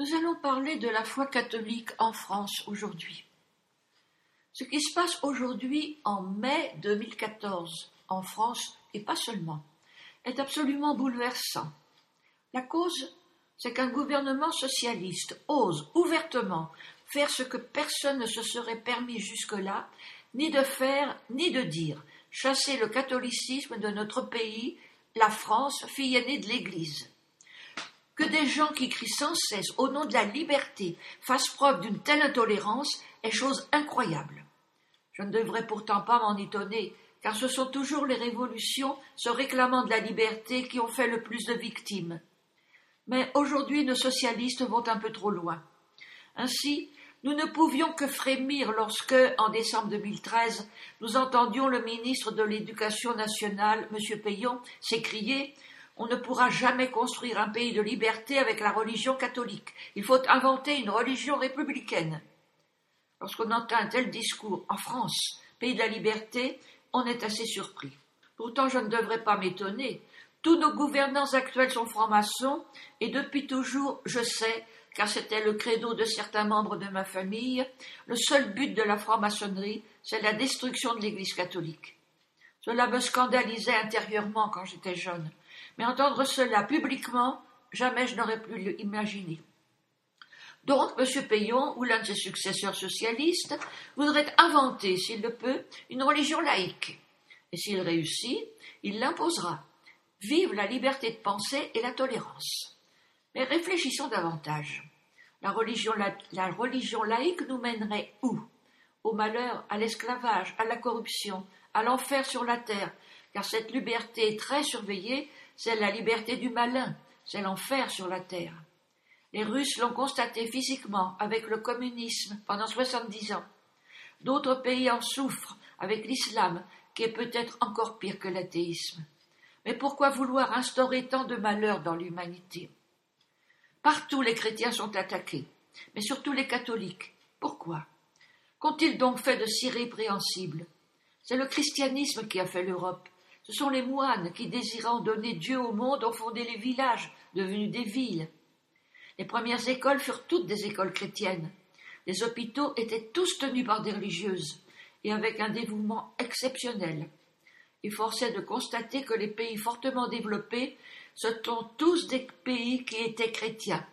Nous allons parler de la foi catholique en France aujourd'hui. Ce qui se passe aujourd'hui en mai 2014 en France, et pas seulement, est absolument bouleversant. La cause, c'est qu'un gouvernement socialiste ose ouvertement faire ce que personne ne se serait permis jusque-là, ni de faire, ni de dire, chasser le catholicisme de notre pays, la France, fille aînée de l'Église. Que des gens qui crient sans cesse au nom de la liberté fassent preuve d'une telle intolérance est chose incroyable. Je ne devrais pourtant pas m'en étonner, car ce sont toujours les révolutions se réclamant de la liberté qui ont fait le plus de victimes. Mais aujourd'hui, nos socialistes vont un peu trop loin. Ainsi, nous ne pouvions que frémir lorsque, en décembre 2013, nous entendions le ministre de l'Éducation nationale, M. Peillon, s'écrier « On ne pourra jamais construire un pays de liberté avec la religion catholique. Il faut inventer une religion républicaine. » Lorsqu'on entend un tel discours en France, pays de la liberté, on est assez surpris. Pourtant, je ne devrais pas m'étonner. Tous nos gouvernants actuels sont francs-maçons, et depuis toujours, je sais, car c'était le credo de certains membres de ma famille, le seul but de la franc-maçonnerie, c'est la destruction de l'Église catholique. Cela me scandalisait intérieurement quand j'étais jeune, mais entendre cela publiquement, jamais je n'aurais pu l'imaginer. Donc, M. Peillon, ou l'un de ses successeurs socialistes, voudrait inventer, s'il le peut, une religion laïque. Et s'il réussit, il l'imposera. Vive la liberté de pensée et la tolérance. Mais réfléchissons davantage. La religion laïque nous mènerait où? Au malheur, à l'esclavage, à la corruption, à l'enfer sur la terre, car cette liberté est très surveillée, c'est la liberté du malin, c'est l'enfer sur la terre. Les Russes l'ont constaté physiquement avec le communisme pendant 70 ans. D'autres pays en souffrent avec l'islam, qui est peut-être encore pire que l'athéisme. Mais pourquoi vouloir instaurer tant de malheur dans l'humanité? Partout les chrétiens sont attaqués, mais surtout les catholiques. Pourquoi? Qu'ont-ils donc fait de si répréhensible? C'est le christianisme qui a fait l'Europe. Ce sont les moines qui, désirant donner Dieu au monde, ont fondé les villages, devenus des villes. Les premières écoles furent toutes des écoles chrétiennes. Les hôpitaux étaient tous tenus par des religieuses, et avec un dévouement exceptionnel. Il forçait de constater que les pays fortement développés sont tous des pays qui étaient chrétiens.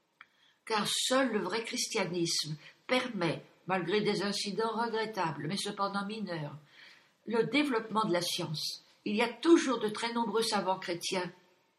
Car seul le vrai christianisme permet, malgré des incidents regrettables, mais cependant mineurs, le développement de la science. Il y a toujours de très nombreux savants chrétiens,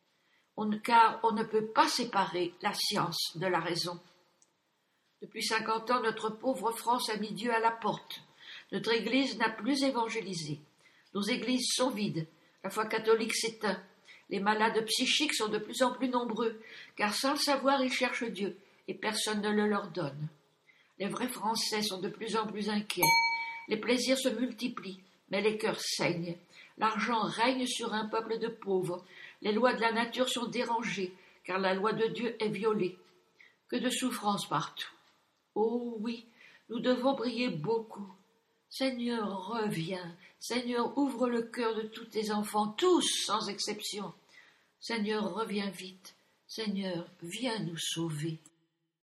car on ne peut pas séparer la science de la raison. Depuis 50 ans, notre pauvre France a mis Dieu à la porte. Notre Église n'a plus évangélisé. Nos églises sont vides. La foi catholique s'éteint. Les malades psychiques sont de plus en plus nombreux, car sans le savoir, ils cherchent Dieu, et personne ne le leur donne. Les vrais Français sont de plus en plus inquiets. Les plaisirs se multiplient, mais les cœurs saignent. L'argent règne sur un peuple de pauvres. Les lois de la nature sont dérangées, car la loi de Dieu est violée. Que de souffrances partout. Oh oui, nous devons prier beaucoup. Seigneur, reviens. Seigneur, ouvre le cœur de tous tes enfants, tous sans exception. Seigneur, reviens vite. Seigneur, viens nous sauver.